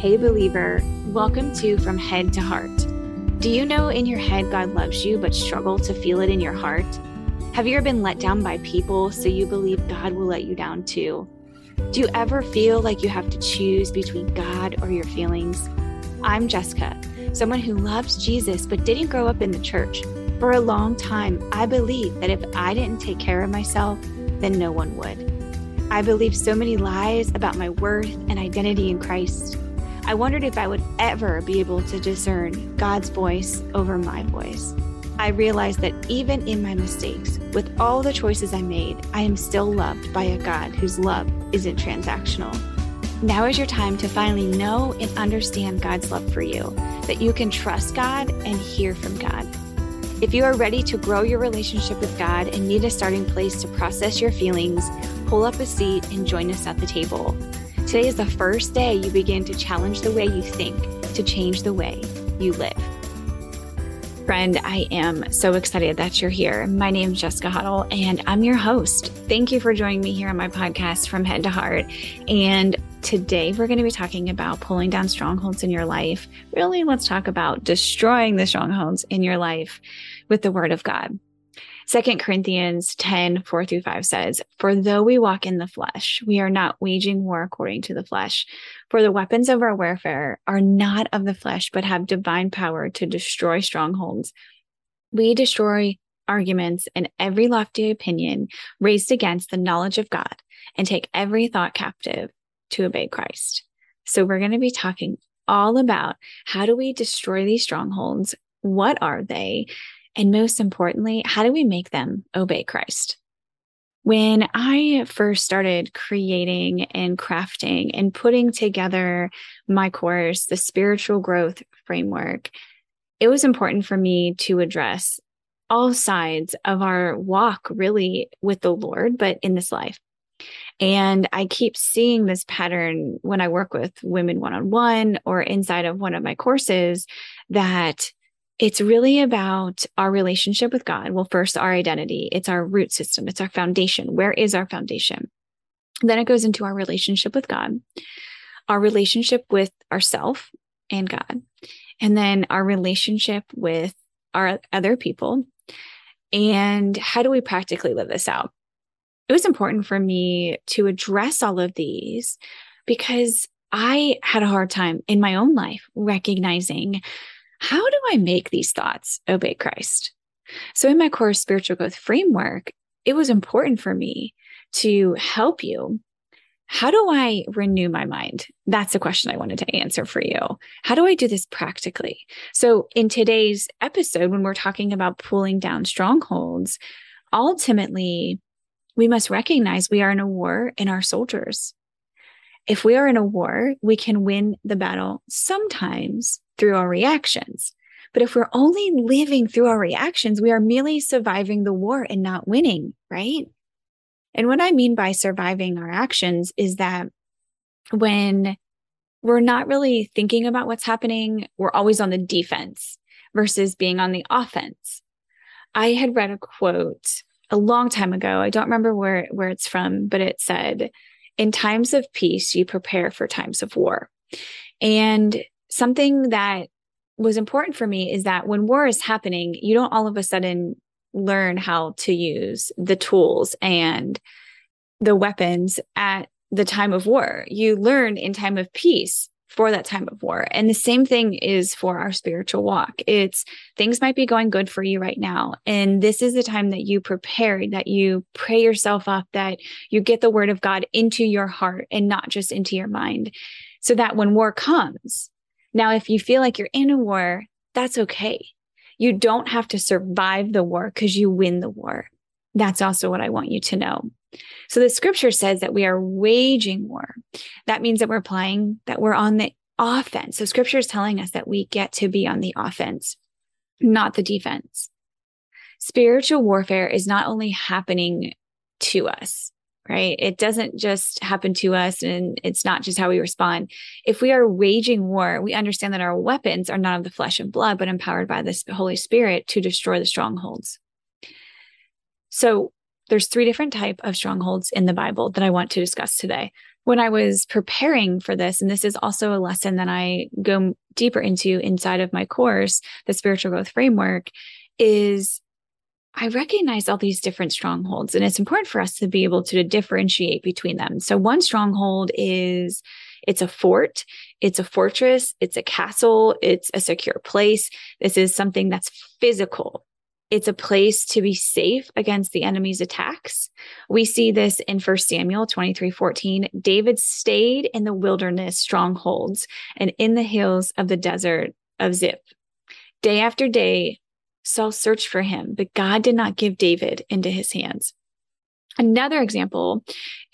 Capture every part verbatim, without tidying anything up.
Hey believer, welcome to From Head to Heart. Do you know in your head God loves you but struggle to feel it in your heart? Have you ever been let down by people so you believe God will let you down too? Do you ever feel like you have to choose between God or your feelings? I'm Jessica, someone who loves Jesus but didn't grow up in the church. For a long time, I believed that if I didn't take care of myself, then no one would. I believed so many lies about my worth and identity in Christ. I wondered if I would ever be able to discern God's voice over my voice. I realized that even in my mistakes, with all the choices I made, I am still loved by a God whose love isn't transactional. Now is your time to finally know and understand God's love for you, that you can trust God and hear from God. If you are ready to grow your relationship with God and need a starting place to process your feelings, pull up a seat and join us at the table. Today is the first day you begin to challenge the way you think, to change the way you live. Friend, I am so excited that you're here. My name is Jessica Huddle, and I'm your host. Thank you for joining me here on my podcast, From Head to Heart. And today we're going to be talking about pulling down strongholds in your life. Really, let's talk about destroying the strongholds in your life with the Word of God. Second Corinthians ten, four through five says, "For though we walk in the flesh, we are not waging war according to the flesh. For the weapons of our warfare are not of the flesh, but have divine power to destroy strongholds. We destroy arguments and every lofty opinion raised against the knowledge of God, and take every thought captive to obey Christ." So we're going to be talking all about how do we destroy these strongholds? What are they? And most importantly, how do we make them obey Christ? When I first started creating and crafting and putting together my course, the Spiritual Growth Framework, it was important for me to address all sides of our walk really with the Lord, but in this life. And I keep seeing this pattern when I work with women one-on-one or inside of one of my courses, that it's really about our relationship with God. Well, first, our identity. It's our root system. It's our foundation. Where is our foundation? Then it goes into our relationship with God, our relationship with ourself and God, and then our relationship with our other people. And how do we practically live this out? It was important for me to address all of these because I had a hard time in my own life recognizing, how do I make these thoughts obey Christ? So in my course, Spiritual Growth Framework, it was important for me to help you. How do I renew my mind? That's the question I wanted to answer for you. How do I do this practically? So in today's episode, when we're talking about pulling down strongholds, ultimately, we must recognize we are in a war in our soldiers. If we are in a war, we can win the battle sometimes through our reactions. But if we're only living through our reactions, we are merely surviving the war and not winning, right? And what I mean by surviving our actions is that when we're not really thinking about what's happening, we're always on the defense versus being on the offense. I had read a quote a long time ago. I don't remember where, where it's from, but it said, "In times of peace, you prepare for times of war." And something that was important for me is that when war is happening, you don't all of a sudden learn how to use the tools and the weapons at the time of war. You learn in time of peace for that time of war. And the same thing is for our spiritual walk. It's things might be going good for you right now. And this is the time that you prepare, that you pray yourself up, that you get the word of God into your heart and not just into your mind, so that when war comes, now, if you feel like you're in a war, that's okay. You don't have to survive the war because you win the war. That's also what I want you to know. So the scripture says that we are waging war. That means that we're applying, that we're on the offense. So scripture is telling us that we get to be on the offense, not the defense. Spiritual warfare is not only happening to us, right? It doesn't just happen to us, and it's not just how we respond. If we are waging war, we understand that our weapons are not of the flesh and blood, but empowered by the Holy Spirit to destroy the strongholds. So there's three different types of strongholds in the Bible that I want to discuss today. When I was preparing for this, and this is also a lesson that I go deeper into inside of my course, the Spiritual Growth Framework, is I recognize all these different strongholds, and it's important for us to be able to differentiate between them. So one stronghold is it's a fort, it's a fortress, it's a castle, it's a secure place. This is something that's physical. It's a place to be safe against the enemy's attacks. We see this in First Samuel twenty-three fourteen. David stayed in the wilderness strongholds and in the hills of the desert of Ziph. Day after day, Saul searched for him, but God did not give David into his hands. Another example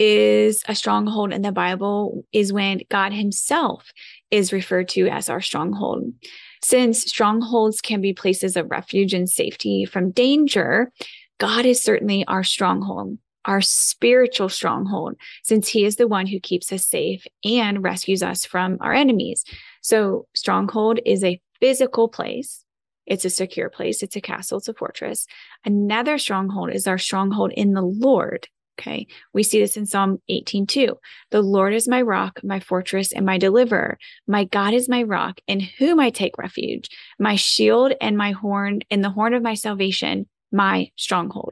is a stronghold in the Bible is when God himself is referred to as our stronghold. Since strongholds can be places of refuge and safety from danger, God is certainly our stronghold, our spiritual stronghold, since he is the one who keeps us safe and rescues us from our enemies. So stronghold is a physical place. It's a secure place. It's a castle. It's a fortress. Another stronghold is our stronghold in the Lord. Okay. We see this in Psalm eighteen two. The Lord is my rock, my fortress, and my deliverer. My God is my rock, in whom I take refuge, my shield and my horn, and the horn of my salvation, my stronghold.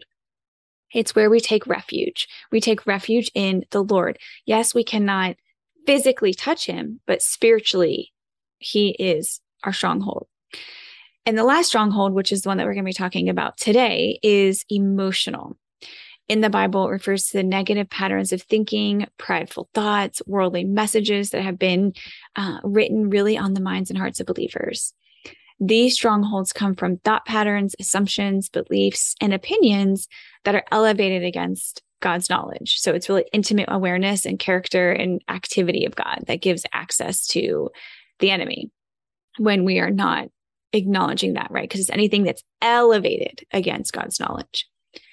It's where we take refuge. We take refuge in the Lord. Yes, we cannot physically touch him, but spiritually, he is our stronghold. And the last stronghold, which is the one that we're going to be talking about today, is emotional. In the Bible, it refers to the negative patterns of thinking, prideful thoughts, worldly messages that have been uh, written really on the minds and hearts of believers. These strongholds come from thought patterns, assumptions, beliefs, and opinions that are elevated against God's knowledge. So it's really intimate awareness and character and activity of God that gives access to the enemy when we are not acknowledging that, right? Because it's anything that's elevated against God's knowledge.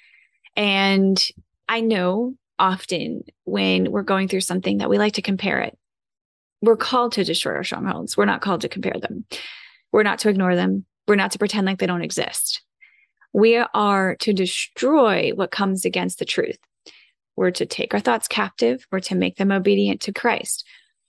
And I know often when we're going through something that we like to compare it. We're called to destroy our strongholds. We're not called to compare them. We're not to ignore them. We're not to pretend like they don't exist. We are to destroy what comes against the truth. We're to take our thoughts captive. We're to make them obedient to Christ.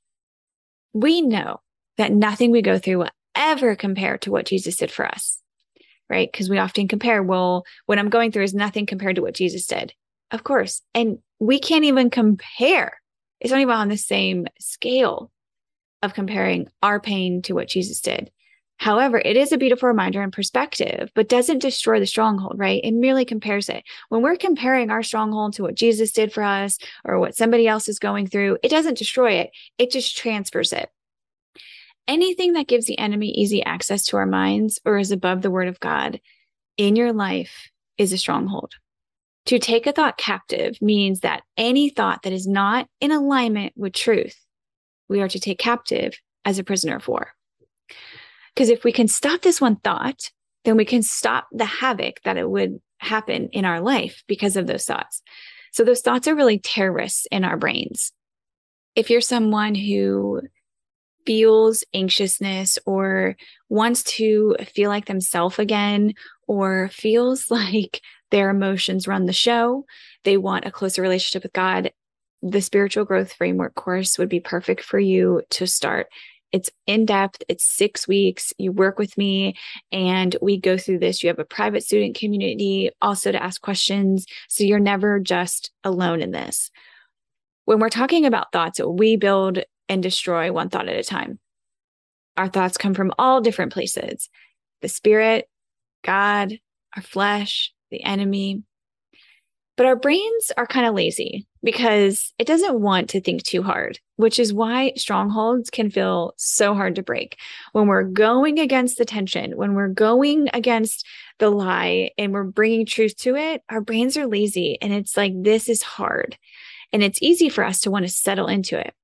We know that nothing we go through will ever compare to what Jesus did for us, right? Because we often compare, well, what I'm going through is nothing compared to what Jesus did. Of course. And we can't even compare. It's not even on the same scale of comparing our pain to what Jesus did. However, it is a beautiful reminder and perspective, but doesn't destroy the stronghold, right? It merely compares it. When we're comparing our stronghold to what Jesus did for us or what somebody else is going through, it doesn't destroy it. It just transfers it. Anything that gives the enemy easy access to our minds or is above the word of God in your life is a stronghold. To take a thought captive means that any thought that is not in alignment with truth, we are to take captive as a prisoner of war. Because if we can stop this one thought, then we can stop the havoc that it would happen in our life because of those thoughts. So those thoughts are really terrorists in our brains. If you're someone who feels anxiousness or wants to feel like themselves again, or feels like their emotions run the show, they want a closer relationship with God, the Spiritual Growth Framework course would be perfect for you to start. It's in-depth. It's six weeks. You work with me and we go through this. You have a private student community also to ask questions. So you're never just alone in this. When we're talking about thoughts, we build and destroy one thought at a time. Our thoughts come from all different places: the spirit, God, our flesh, the enemy. But our brains are kind of lazy because it doesn't want to think too hard, which is why strongholds can feel so hard to break. When we're going against the tension, when we're going against the lie and we're bringing truth to it, our brains are lazy. And it's like, this is hard. And it's easy for us to want to settle into it.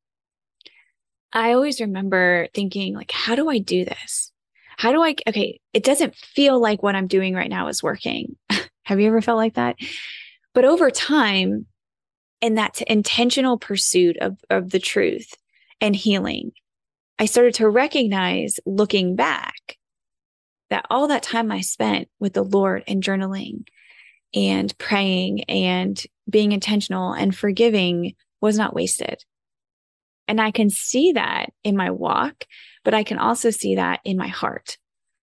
I always remember thinking, like, how do I do this? How do I, okay, it doesn't feel like what I'm doing right now is working. Have you ever felt like that? But over time, in that intentional pursuit of, of the truth and healing, I started to recognize, looking back, that all that time I spent with the Lord and journaling and praying and being intentional and forgiving was not wasted. And I can see that in my walk, but I can also see that in my heart.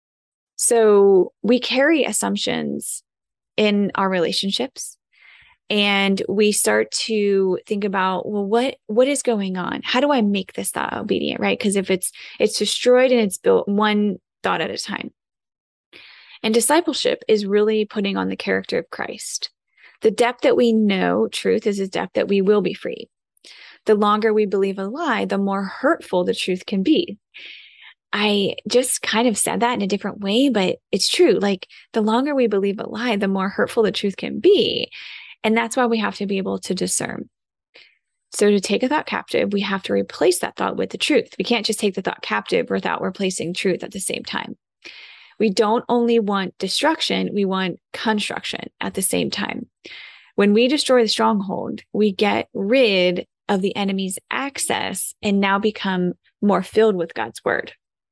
So we carry assumptions in our relationships, and we start to think about, well, what, what is going on? How do I make this thought obedient, right? Because if it's, it's destroyed and it's built one thought at a time. And discipleship is really putting on the character of Christ. The depth that we know truth is a depth that we will be free. The longer we believe a lie, the more hurtful the truth can be. I just kind of said that in a different way, but it's true. Like, the longer we believe a lie, the more hurtful the truth can be. And that's why we have to be able to discern. So to take a thought captive, we have to replace that thought with the truth. We can't just take the thought captive without replacing truth at the same time. We don't only want destruction, we want construction at the same time. When we destroy the stronghold, we get rid of the enemy's access and now become more filled with God's word.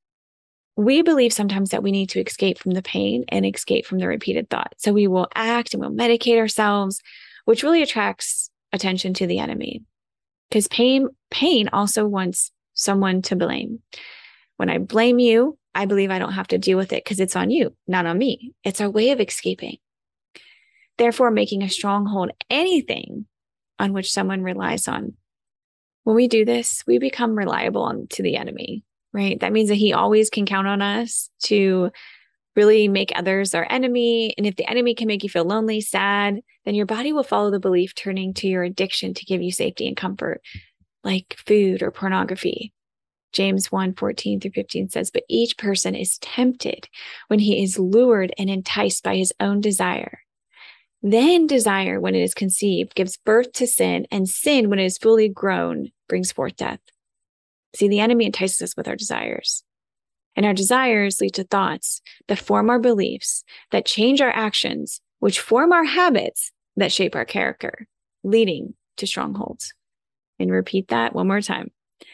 We believe sometimes that we need to escape from the pain and escape from the repeated thought. So we will act and we'll medicate ourselves, which really attracts attention to the enemy. Because pain, pain also wants someone to blame. When I blame you, I believe I don't have to deal with it because it's on you, not on me. It's our way of escaping. Therefore, making a stronghold anything on which someone relies on. When we do this, we become reliable on, to the enemy, right? That means that he always can count on us to really make others our enemy. And if the enemy can make you feel lonely, sad, then your body will follow the belief, turning to your addiction to give you safety and comfort, like food or pornography. James one, fourteen through fifteen says, but each person is tempted when he is lured and enticed by his own desire. Then desire, when it is conceived, gives birth to sin, and sin, when it is fully grown, brings forth death. See, the enemy entices us with our desires. And our desires lead to thoughts that form our beliefs, that change our actions, which form our habits that shape our character, leading to strongholds. And repeat that one more time.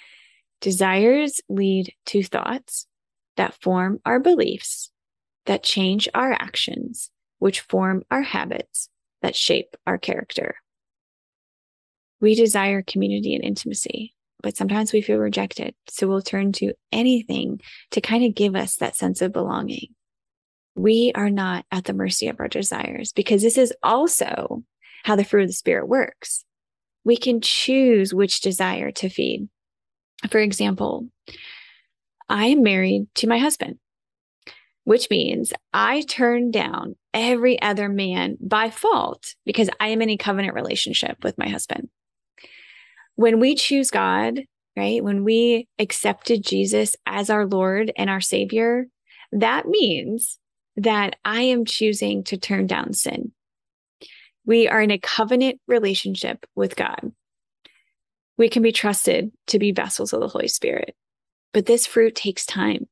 Desires lead to thoughts that form our beliefs, that change our actions, which form our habits that shape our character. We desire community and intimacy, but sometimes we feel rejected. So we'll turn to anything to kind of give us that sense of belonging. We are not at the mercy of our desires, because this is also how the fruit of the Spirit works. We can choose which desire to feed. For example, I am married to my husband, which means I turn down every other man by fault because I am in a covenant relationship with my husband. When we choose God, right, when we accepted Jesus as our Lord and our Savior, that means that I am choosing to turn down sin. We are in a covenant relationship with God. We can be trusted to be vessels of the Holy Spirit. But this fruit takes time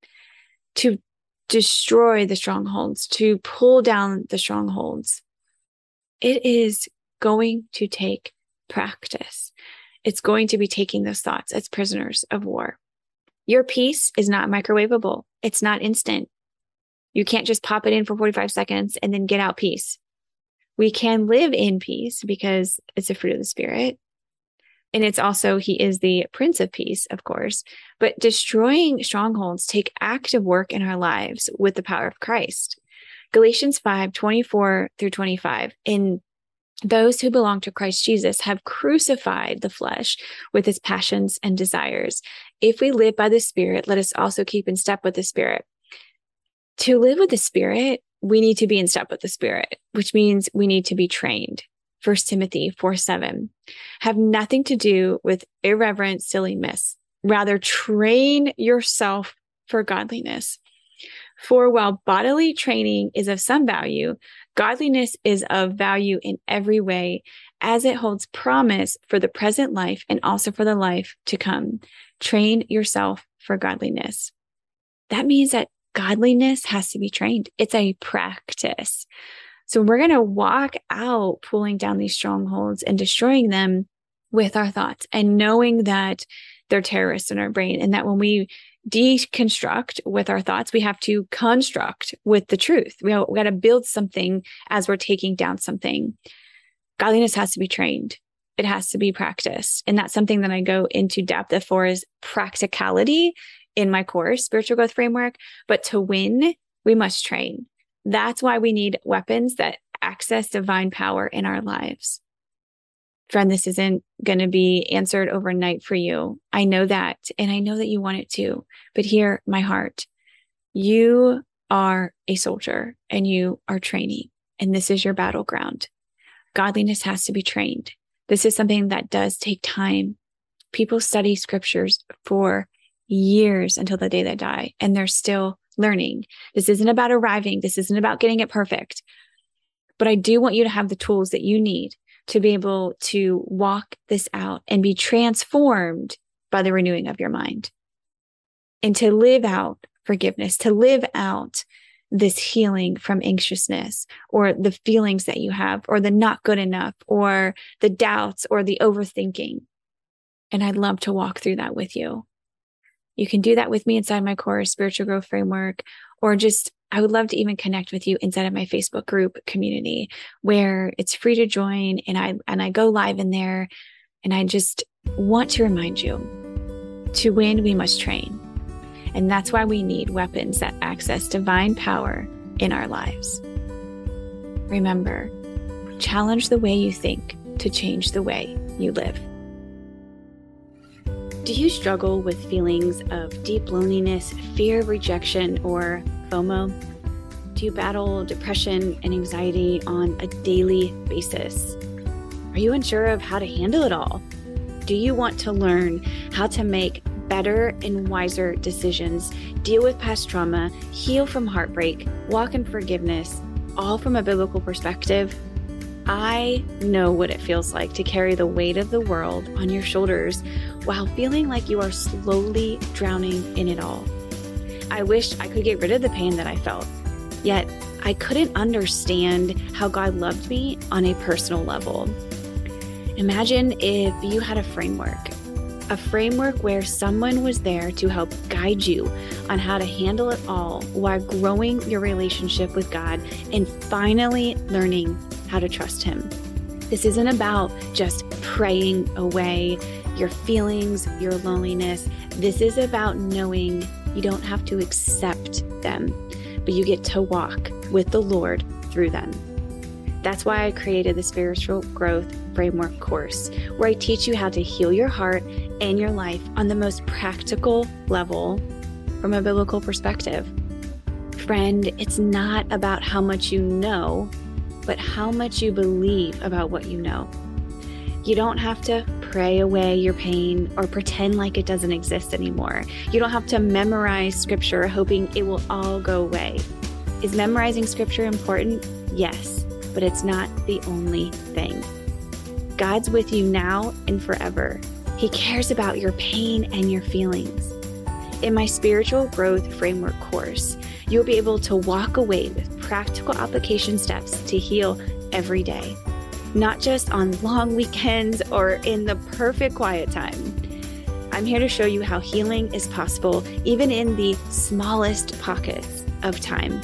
to destroy the strongholds, to pull down the strongholds. It is going to take practice. It's going to be taking those thoughts as prisoners of war. Your peace is not microwavable. It's not instant. You can't just pop it in for forty-five seconds and then get out peace. We can live in peace because it's a fruit of the Spirit. And it's also, he is the Prince of Peace, of course, but destroying strongholds take active work in our lives with the power of Christ. Galatians five, twenty-four through twenty-five. And those who belong to Christ Jesus have crucified the flesh with its passions and desires. If we live by the Spirit, let us also keep in step with the Spirit. To live with the Spirit, we need to be in step with the Spirit, which means we need to be trained. First Timothy four, seven, have nothing to do with irreverent silliness. Rather, train yourself for godliness. For while bodily training is of some value, godliness is of value in every way, as it holds promise for the present life and also for the life to come. Train yourself for godliness. That means that godliness has to be trained. It's a practice. So we're going to walk out pulling down these strongholds and destroying them with our thoughts, and knowing that they're terrorists in our brain, and that when we deconstruct with our thoughts, we have to construct with the truth. We, we got to build something as we're taking down something. Godliness has to be trained. it has to be practiced. And that's something that I go into depth for is practicality in my course, Spiritual Growth Framework. But to win, we must train. That's why we need weapons that access divine power in our lives. Friend, this isn't going to be answered overnight for you. I know that, and I know that you want it to, but hear my heart. You are a soldier and you are training, and this is your battleground. Godliness has to be trained. This is something that does take time. People study scriptures for years until the day they die, and they're still learning. This isn't about arriving. This isn't about getting it perfect. But I do want you to have the tools that you need to be able to walk this out and be transformed by the renewing of your mind, and to live out forgiveness, to live out this healing from anxiousness or the feelings that you have or the not good enough or the doubts or the overthinking. And I'd love to walk through that with you. You can do that with me inside my course, Spiritual Growth Framework, or just, I would love to even connect with you inside of my Facebook group community where it's free to join. And I, and I go live in there, and I just want to remind you, to win, we must train. And that's why we need weapons that access divine power in our lives. Remember, challenge the way you think to change the way you live. Do you struggle with feelings of deep loneliness, fear of rejection, or FOMO? Do you battle depression and anxiety on a daily basis? Are you unsure of how to handle it all? Do you want to learn how to make better and wiser decisions, deal with past trauma, heal from heartbreak, walk in forgiveness, all from a biblical perspective? I know what it feels like to carry the weight of the world on your shoulders while feeling like you are slowly drowning in it all. I wish I could get rid of the pain that I felt, yet I couldn't understand how God loved me on a personal level. Imagine if you had a framework, a framework where someone was there to help guide you on how to handle it all while growing your relationship with God and finally learning how to trust Him. This isn't about just praying away your feelings, your loneliness. This is about knowing you don't have to accept them, but you get to walk with the Lord through them. That's why I created the Spiritual Growth Framework course, where I teach you how to heal your heart and your life on the most practical level from a biblical perspective. Friend, it's not about how much you know, but how much you believe about what you know. You don't have to pray away your pain or pretend like it doesn't exist anymore. You don't have to memorize scripture hoping it will all go away. Is memorizing scripture important? Yes, but it's not the only thing. God's with you now and forever. He cares about your pain and your feelings. In my Spiritual Growth Framework course, you'll be able to walk away with practical application steps to heal every day, not just on long weekends or in the perfect quiet time. I'm here to show you how healing is possible even in the smallest pockets of time.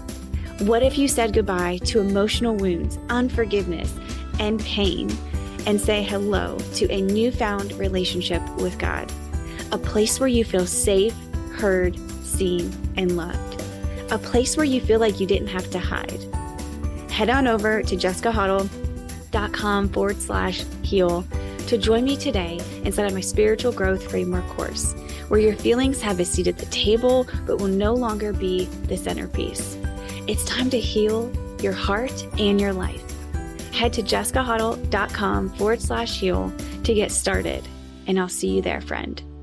What if you said goodbye to emotional wounds, unforgiveness, and pain, and say hello to a newfound relationship with God, a place where you feel safe, heard, seen, and loved, a place where you feel like you didn't have to hide? Head on over to jessicahottle.com forward slash heal to join me today inside of my Spiritual Growth Framework course, where your feelings have a seat at the table, but will no longer be the centerpiece. It's time to heal your heart and your life. Head to jessicahottle.com forward slash heal to get started, and I'll see you there, friend.